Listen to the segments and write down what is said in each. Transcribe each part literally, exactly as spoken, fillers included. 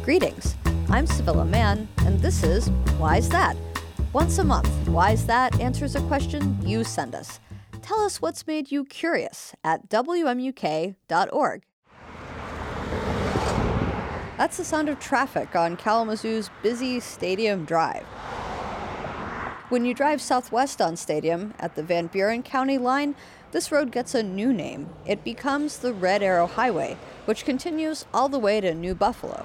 Greetings, I'm Sevilla Mann, and this is Why's That? Once a month, Why's That answers a question you send us. Tell us what's made you curious at W M U K dot org. That's the sound of traffic on Kalamazoo's busy Stadium Drive. When you drive southwest on Stadium at the Van Buren County line, this road gets a new name. It becomes the Red Arrow Highway, which continues all the way to New Buffalo.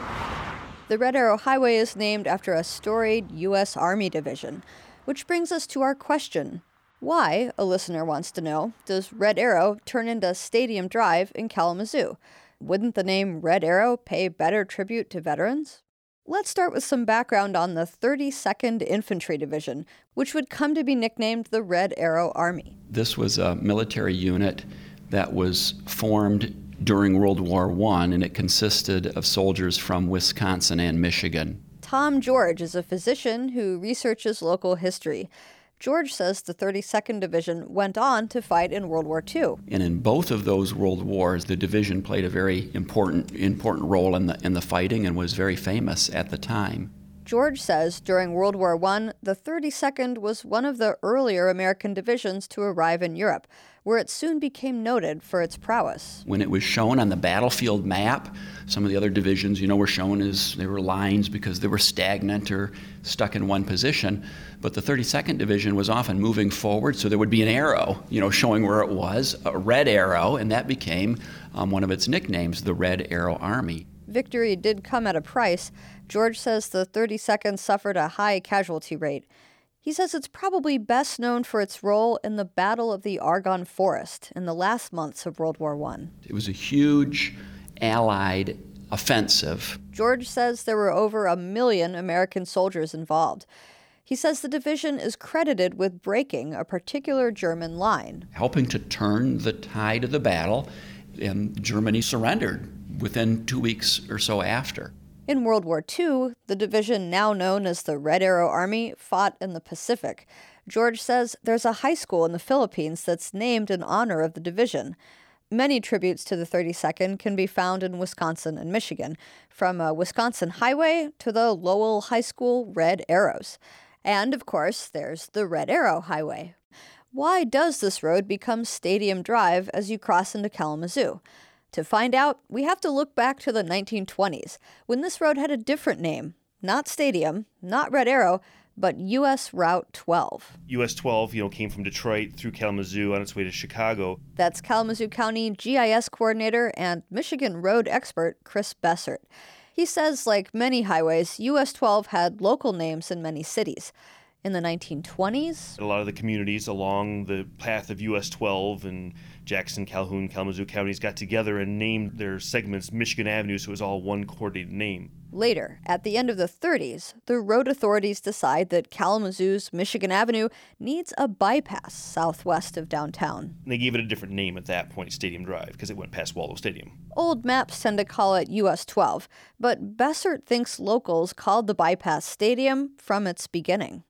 The Red Arrow Highway is named after a storied U S Army division, which brings us to our question. Why, a listener wants to know, does Red Arrow turn into Stadium Drive in Kalamazoo? Wouldn't the name Red Arrow pay better tribute to veterans? Let's start with some background on the thirty-second Infantry Division, which would come to be nicknamed the Red Arrow Army. This was a military unit that was formed during World War One, and it consisted of soldiers from Wisconsin and Michigan. Tom George is a physician who researches local history. George says the thirty-second Division went on to fight in World War Two. And in both of those world wars, the division played a very important important role in the in the fighting and was very famous at the time. George says during World War One, the thirty-second was one of the earlier American divisions to arrive in Europe, where it soon became noted for its prowess. When it was shown on the battlefield map, some of the other divisions, you know, were shown as they were lines because they were stagnant or stuck in one position. But the thirty-second Division was often moving forward, so there would be an arrow, you know, showing where it was, a red arrow, and that became um, one of its nicknames, the Red Arrow Army. Victory did come at a price. George says the thirty-second suffered a high casualty rate. He says it's probably best known for its role in the Battle of the Argonne Forest in the last months of World War One. It was a huge Allied offensive. George says there were over a million American soldiers involved. He says the division is credited with breaking a particular German line, helping to turn the tide of the battle, and Germany surrendered within two weeks or so after. In World War Two, the division now known as the Red Arrow Army fought in the Pacific. George says there's a high school in the Philippines that's named in honor of the division. Many tributes to the thirty-second can be found in Wisconsin and Michigan, from a Wisconsin highway to the Lowell High School Red Arrows. And, of course, there's the Red Arrow Highway. Why does this road become Stadium Drive as you cross into Kalamazoo? To find out, we have to look back to the nineteen twenties, when this road had a different name. Not Stadium, not Red Arrow, but U S Route twelve. U S twelve, you know, came from Detroit through Kalamazoo on its way to Chicago. That's Kalamazoo County G I S coordinator and Michigan road expert Chris Bessert. He says, like many highways, U S twelve had local names in many cities. In the nineteen twenties, a lot of the communities along the path of U S twelve and Jackson, Calhoun, Kalamazoo counties got together and named their segments Michigan Avenue, so it was all one coordinated name. Later, at the end of the thirties, the road authorities decide that Kalamazoo's Michigan Avenue needs a bypass southwest of downtown. And they gave it a different name at that point, Stadium Drive, because it went past Waldo Stadium. Old maps tend to call it U S twelve, but Bessert thinks locals called the bypass Stadium from its beginning.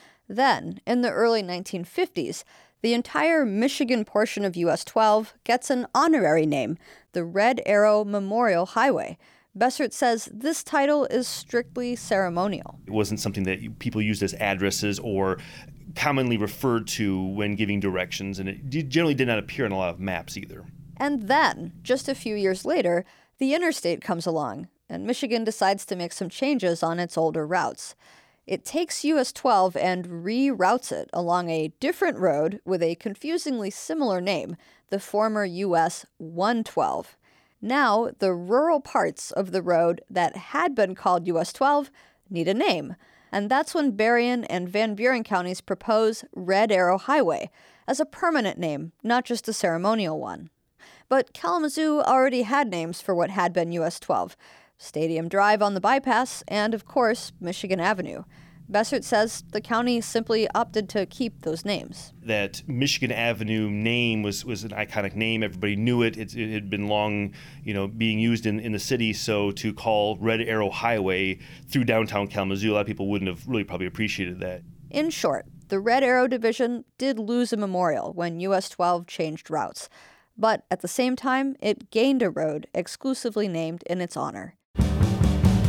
Then, in the early nineteen fifties, the entire Michigan portion of U S twelve gets an honorary name, the Red Arrow Memorial Highway. Bessert says this title is strictly ceremonial. It wasn't something that people used as addresses or commonly referred to when giving directions, and it generally did not appear on a lot of maps either. And then, just a few years later, the interstate comes along, and Michigan decides to make some changes on its older routes. It takes U S twelve and reroutes it along a different road with a confusingly similar name, the former U S one twelve. Now, the rural parts of the road that had been called U S twelve need a name, and that's when Berrien and Van Buren counties propose Red Arrow Highway as a permanent name, not just a ceremonial one. But Kalamazoo already had names for what had been U S twelve. Stadium Drive on the bypass, and, of course, Michigan Avenue. Bessert says the county simply opted to keep those names. That Michigan Avenue name was, was an iconic name. Everybody knew it. It, it had been long, you know, being used in, in the city. So to call Red Arrow Highway through downtown Kalamazoo, a lot of people wouldn't have really probably appreciated that. In short, the Red Arrow Division did lose a memorial when U S twelve changed routes. But at the same time, it gained a road exclusively named in its honor.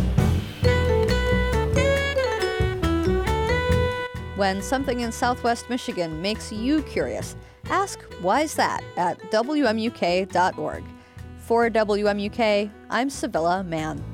when something in Southwest Michigan makes you curious, ask Why's That at W M U K dot org. For W M U K, I'm Sevilla Mann.